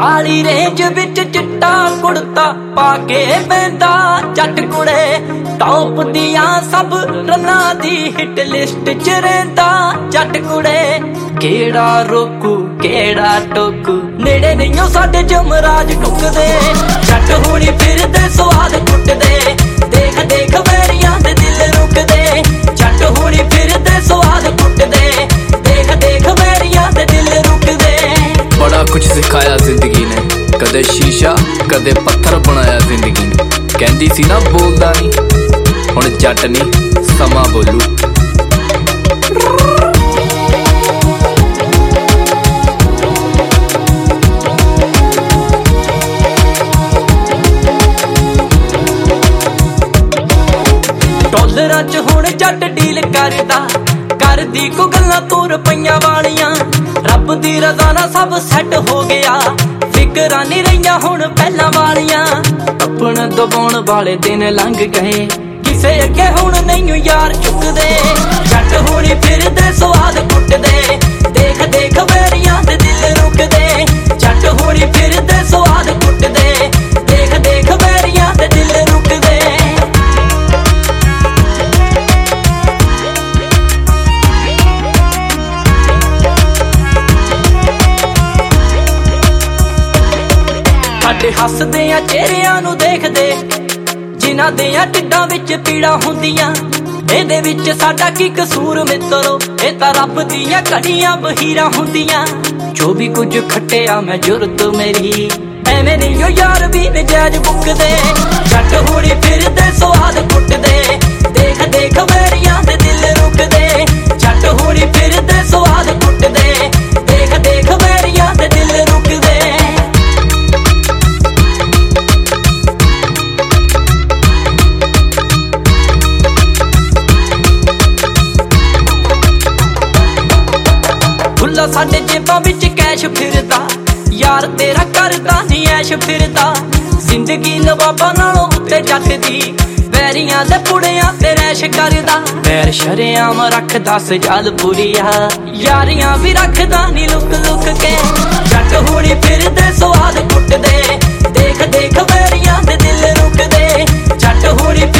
ਕਾਲੀ range ਵਿੱਚ ਚਿੱਟਾ ਕੁੜਤਾ ਪਾ ਕੇ ਪੈਂਦਾ ਜੱਟ ਕੁੜੇ ਟੌਪ ਦੀਆਂ ਸਭ ਰਨਾਂ ਦੀ ਹਿੱਟ ਲਿਸਟ 'ਚ ਰਹਿੰਦਾ ਜੱਟ ਕੁੜੇ ਕਿਹੜਾ ਰੋਕੂ ਕਿਹੜਾ ਟੋਕੂ ਨੇੜੇ ਨਹੀਂਓ ਸਾਡੇ ਜਮਰਾਜ ਟੁੱਕਦੇ ਜੱਟ ਹੁਣੀ ਫਿਰਦੇ ਸਵਾਦ ਕੁੱਟਦੇ ਦੇਖ ਦੇਖ ਵੈਰੀਆਂ ਦੇ ਦਿਲ ਰੁਕਦੇ ਜੱਟ ਹੁਣੀ ਫਿਰਦੇ ਸਵਾਦ ਕੁੱਟਦੇ ਦੇਖ ਦੇਖ ਵੈਰੀਆਂ ਦੇ ਦਿਲ ਰੁਕਦੇ बड़ा कुछ सिखाया जिंदगी ने कदे शीशा कदे पत्थर बनाया जिंदगी ने कहंदी सी ना बोलदा नहीं हुण जट नहीं समा बोलू डॉलरां च हुण जट डील करदा करदी को गल्लां तू रुपइयां वालियां रब दी रज़ा नाल सब सैट हो गया फिकरां नहीं रहियां हुण पहलां वालियां अपना दबाउण वाले दिन लंघ गए किसे अगे हुण नहीं यार चुकदे जट हुणी फिरदे स्वाद कुटदे देख देख वैरियां दे दिल रुकदे जट हुणी फिरदे स्वाद कुटदे देख देख वैरियां दे दिल रुकदे ਸਾਡੇ ਹੱਸਦੇ ਆ ਚਿਹਰਿਆਂ ਨੂੰ ਦੇਖਦੇ ਜਿਨ੍ਹਾਂ ਦੀਆਂ ਢਿੱਡਾਂ ਵਿੱਚ ਪੀੜਾਂ ਹੁੰਦੀਆਂ ਇਹਦੇ ਵਿੱਚ ਸਾਡਾ ਕੀ ਕਸੂਰ ਮਿੱਤਰੋ ਇਹ ਤਾਂ ਰੱਬ ਦੀਆਂ ਘੜੀਆਂ ਬਹੀਰਾਂ ਹੁੰਦੀਆਂ ਜੋ ਵੀ ਕੁਝ ਖੱਟਿਆ ਮੈਂ ਜੁਰਤ ਮੇਰੀ ਐਵੇਂ ਨਹੀਂ ਓ ਯਾਰ ਵੀ ਨਜਾਇਜ਼ ਬੁੱਕਦੇ ਜੱਟ ਹੁਣੀ ਫਿਰਦੇ ਸਵਾਦ ਕੁੱਟਦੇ ਦੇਖ ਦੇਖ ਵੈਰੀਆਂ ਦੇ ਦਿਲ ਰੁਕਦੇ ਜੱਟ ਹੁਣੀ ਫਿਰਦੇ ਸਵਾਦ ਕੁੱਟਦੇ ਦੇਖ ਦੇਖ ਵੈਰੀਆਂ ਦੇ ਦਿਲ ਰੁਕਦੇ ਖੁੱਲਾ ਸਾਡੇ ਜੇਬਾਂ ਵਿੱਚ ਕੈਸ਼ ਫਿਰਦਾ ਯਾਰ ਤੇਰਾ ਕਰਦਾ ਨੀ ਐਸ਼ ਫਿਰਦਾ ਜ਼ਿੰਦਗੀ ਨਵਾਬਾਂ ਨਾਲੋਂ ਉੱਤੇ ਜੱਟ ਦੀ ਵੈਰੀਆਂ ਦੇ ਪੁੜਿਆਂ ਤੇ ਰੈਸ਼ ਕਰਦਾ ਵੈਰ ਸ਼ਰੇਆਮ ਰੱਖਦਾ ਸਜਾਲ ਪੂਰੀਆ ਯਾਰੀਆਂ ਵੀ ਰੱਖਦਾ ਨੀ ਲੁਕ ਲੁਕ ਕੇ ਜੱਟ ਹੁਣੀ ਫਿਰਦੇ ਸਵਾਦ ਕੁੱਟਦੇ ਦੇਖ ਦੇਖ ਵੈਰੀਆਂ ਦੇ ਦਿਲ ਰੁਕਦੇ ਜੱਟ ਹੁਣੀ